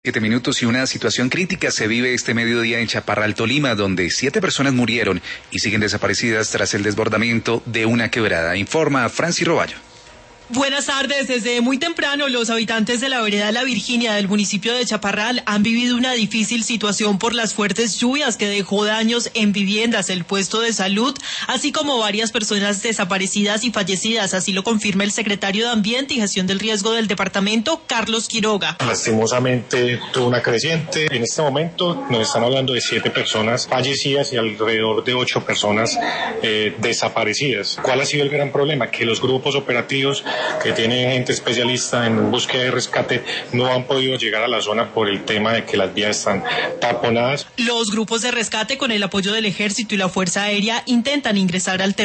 7 minutos y una situación crítica se vive este mediodía en Chaparral, Tolima, donde 7 personas murieron y siguen desaparecidas tras el desbordamiento de una quebrada. Informa Franci Roballo. Buenas tardes. Desde muy temprano, los habitantes de la vereda La Virginia del municipio de Chaparral han vivido una difícil situación por las fuertes lluvias que dejó daños en viviendas, el puesto de salud, así como varias personas desaparecidas y fallecidas. Así lo confirma el secretario de Ambiente y Gestión del Riesgo del departamento, Carlos Quiroga. Lastimosamente tuvo una creciente. En este momento nos están hablando de 7 personas fallecidas y alrededor de 8 personas desaparecidas. ¿Cuál ha sido el gran problema? Que los grupos operativos que tiene gente especialista en búsqueda y rescate no han podido llegar a la zona por el tema de que las vías están taponadas. Los grupos de rescate, con el apoyo del Ejército y la Fuerza Aérea, intentan ingresar al terreno